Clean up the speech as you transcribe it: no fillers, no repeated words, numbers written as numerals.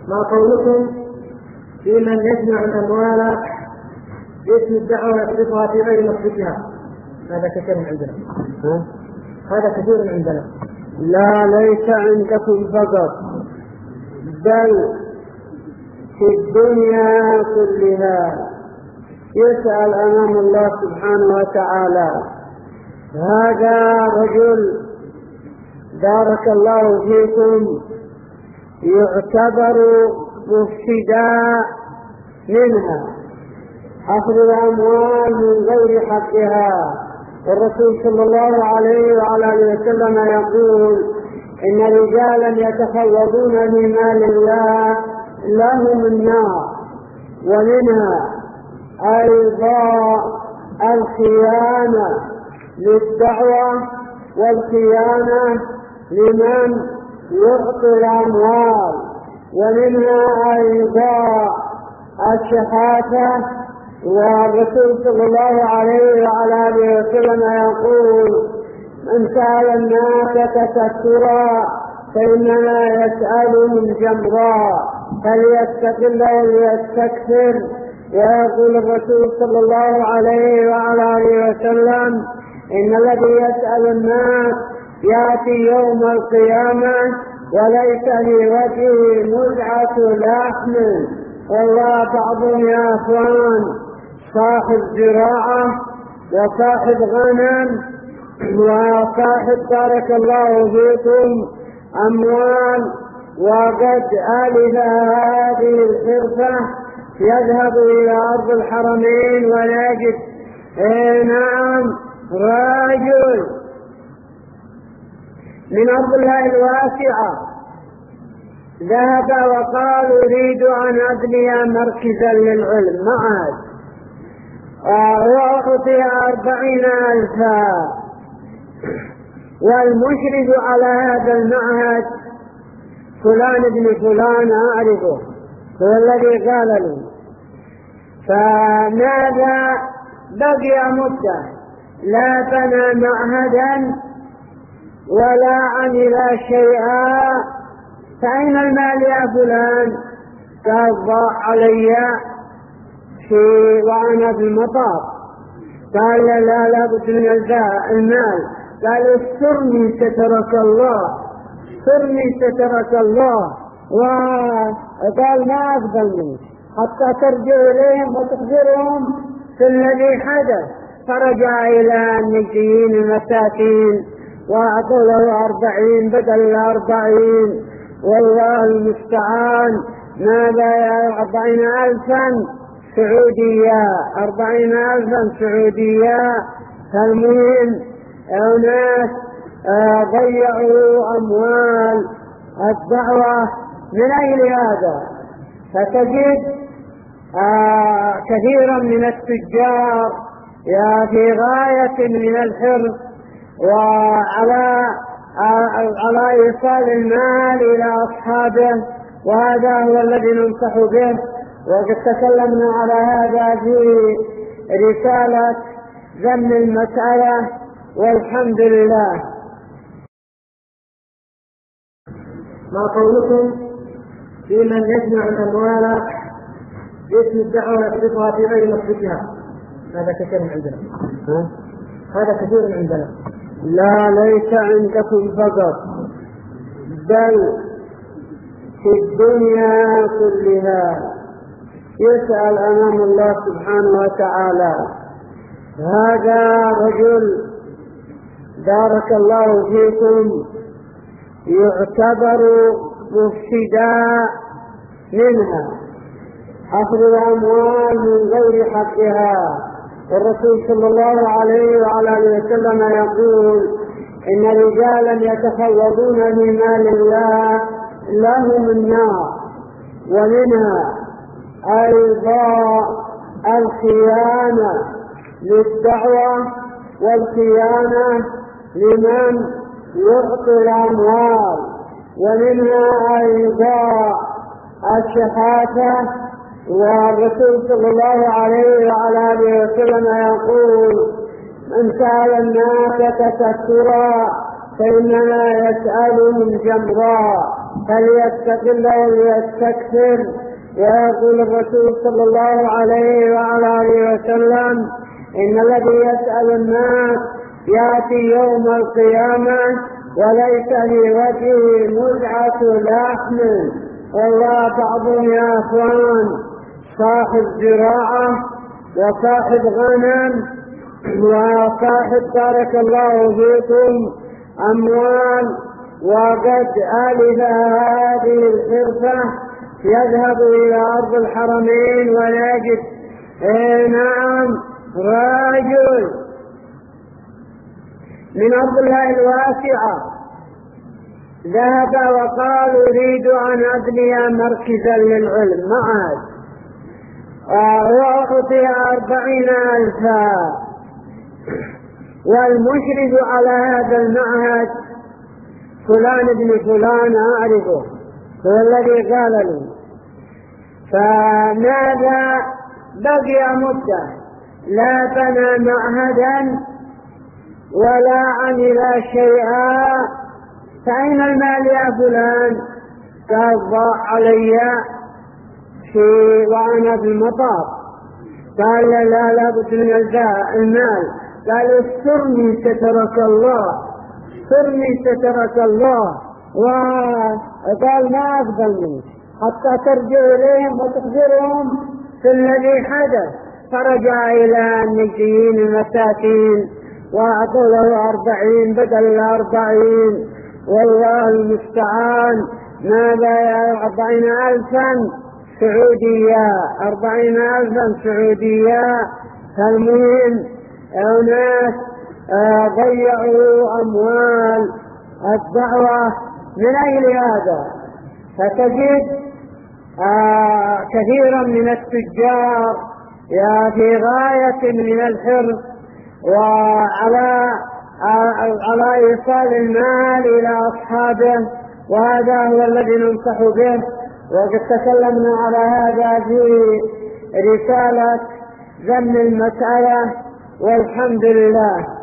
ما قولكم في من يجمع الأموال باسم الدعوة ويصرفها في غير مصرفها؟ هذا كثير عندنا. هذا كثير عندنا. لا، ليس عندكم فقط، بل في الدنيا كلها. يسأل أمام الله سبحانه وتعالى هذا رجل بارك الله فيكم يعتبر مفسدا منها، أخذ الأموال من غير حقها. والرسول صلى الله عليه وعلى آله وسلم يقول إن رجالا يتخوضون من مال الله لهم النار. ومنها أيضا الخيانة للدعوة والخيانة لمن يعطي الأموال. ومنها أيضا الشحاتة. والرسول صلى الله عليه وعلى آله وسلم يقول من سأل الناس تسترا فإنما يسألهم جمرا فليستقل وليستكثر. ويقول الرسول صلى الله عليه وعلى آله وسلم إن الذي يسأل الناس يأتي يوم القيامة وليس لوجهه مزعة لحم. والله بعضهم يا أخوان صاحب زراعة وصاحب غنم وصاحب بارك الله فيكم أموال، وقد آلف هذه الحرفة يذهب إلى أرض الحرمين ويجد نعم رجل من أرض الله الواسعة ذهب وقال أريد أن أبني مركزا للعلم معهد، وأعطي 40,000. والمشرف على هذا المعهد فلان ابن فلان أعرفه، هو الذي قال لي. فماذا بقي مدة لا بنى معهدا ولا عمل شيئا، فأين المال يا فلان؟ قال ضاع علي وأنا في المطار. قال لا بد من المال. قال استرني سترك الله، استرني سترك الله. وقال ما أفضل منك حتى ترجع إليهم وتخبرهم في الذي حدث. فرجع إلى النجيين المساكين وأعطوا له 40 بدل 40. والله المستعان. ماذا يا 40,000 سعودية، 40,000 سعودية. فالمهم أناس ضيعوا أموال الدعوة من أجل هذا. فتجد كثيرا من التجار في غاية من الحرص على إيصال المال إلى أصحابه، وهذا هو الذي ننصح به. وقد تكلمنا على هذا في رسالة ذم المسألة، والحمد لله. ما قولكم في من يجمع الأموال باسم الدعوة ويصرفها في غير مصرفها؟ هذا كثير عندنا. هذا كثير عندنا. لا، ليس عندكم فقط، بل في الدنيا كلها. يسأل أمام الله سبحانه وتعالى هذا رجل بارك الله فيكم يعتبر مفسدا منها، أخذ الأموال من غير حقها. والرسول صلى الله عليه وعلى آله وسلم يقول إن رجالا يتخوضون من مال الله لهم النار. ومنها أيضا الخيانة للدعوة والخيانة لمن يعطي الأموال. ومنها أيضا الشحاتة. والرسول صلى الله عليه وعلى آله وسلم يقول من سأل الناس تسترا فإنما يسألهم جمرا فليتق الله وليستكثر. ويقول الرسول صلى الله عليه وعلى آله وسلم: إن الذي يسأل الناس يأتي يوم القيامة وليس في وجهه مزعة لحم. والله بعضهم يا أخوان صاحب زراعة وصاحب غنم وصاحب بارك الله فيكم أموال، وقد ألف هذه الحرفة يذهب إلى أرض الحرمين ويجد نعم رجل من أرض الله الواسعة ذهب وقال: أريد أن أبني مركزا للعلم معهد، وأعطي 40,000. والمشرف على هذا المعهد فلان بن فلان أعرفه، هو الذي قال لي. فماذا بقي مدة لا بنى معهدا ولا عمل شيئا، فأين المال يا فلان؟ قال: ضاع علي وأنا في المطار. قال: لا بد من المال. قال: استرني سترك الله، استرني سترك الله. وقال: ما أقبل منك حتى ترجع إليهم وتخبرهم في الذي حدث. فرجع إلى النجيين المساكين وأعطوا له 40 بدل 40. والله المستعان. ماذا يا 40,000 سعودية، 40,000 سعودية. فالمهم أناس ضيعوا أموال الدعوة من أجل هذا. فتجد كثيرا من التجار في غاية من الحرص وعلى إيصال المال إلى أصحابه، وهذا هو الذي ننصح به. وقد تكلمنا على هذا في رسالة ذم المسألة، والحمد لله.